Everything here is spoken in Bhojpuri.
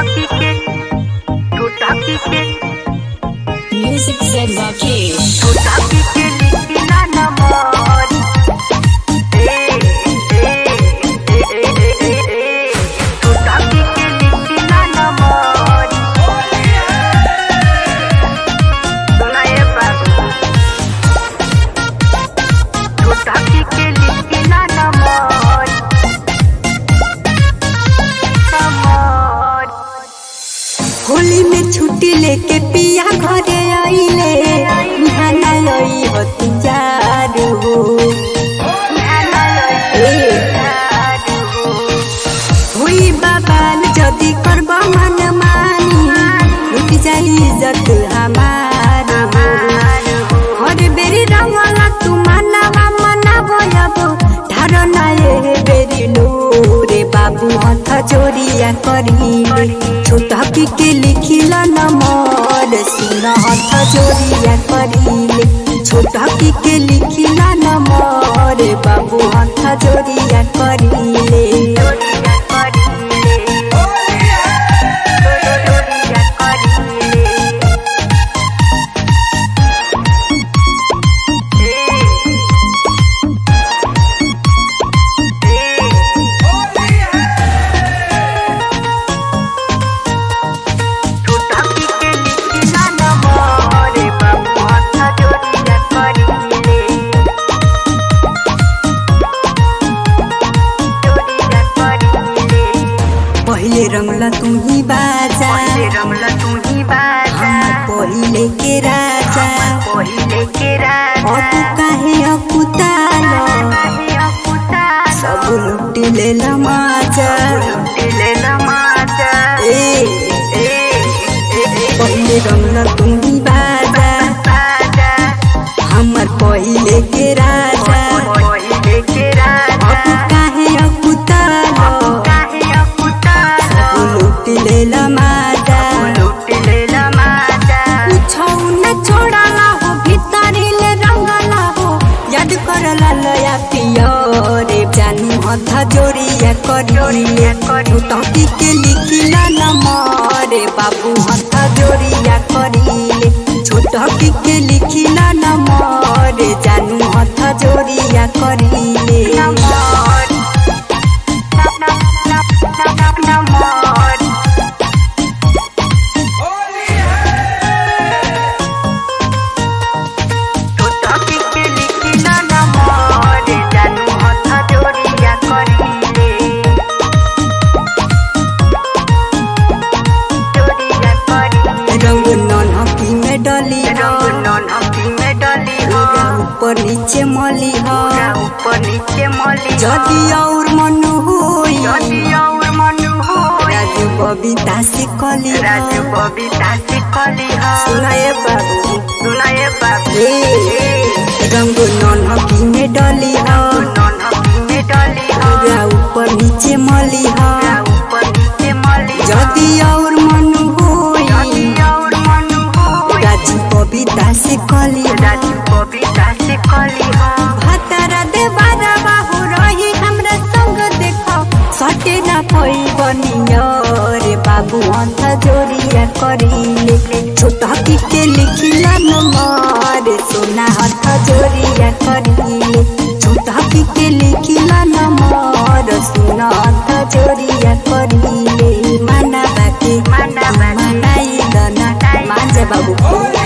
Music said Rakesh. होली में छुट्टी लेके पिया घरे आइले हुई बाबाल जदी करबा मन मानी लुट जाई इज्जत हमार हर बेरी रंगला तू मानवा मनाबो अब धारणा ये बेरी रे बाबू हाथ जोड़िया करीले छोटा के लिखिला नंबर सुन हाथ जोड़िया करीले छोटा के लिखिला नंबर बाबू हाथ जोड़िया करीले पहिले रंगला तू ही बाजा हम पहिले के राजा और तू काहे अकुतालो सब लुट लेला माजा पहिले रंगला तू ही बाजा हमर पहिले के राजा और तू काहे अकुतालो लेला माजा कुछौ न छोड़ला हो भीतरी ले रंगला हो याद करला लया पिया रे जानू हाथ जोड़िया करिले टकी के लिखिला नंबर बाबू हाथ जोड़िया करिले छोटकी के लिखिला नंबर जानू हाथ जोड़िया करिले ऊपर नीचे मली जदी और मनु होई राजू बबीता से कली सुनाए बाबू रंग नन्हकी में डली ऊपर नीचे मली जदी और मनु होई राजू बबीता से कली भातारा दे बारा बाहु रही हमरा संग देखो सटे ना पई बनियो रे बाबू हाथ जोड़िया करिले छोटा के लिखिला नंबर सोना हाथ जोड़िया करिले छोटा के लिखिला नंबर सोना हाथ जोड़िया करिले माना बाकी मनाई दना मांजे बाबू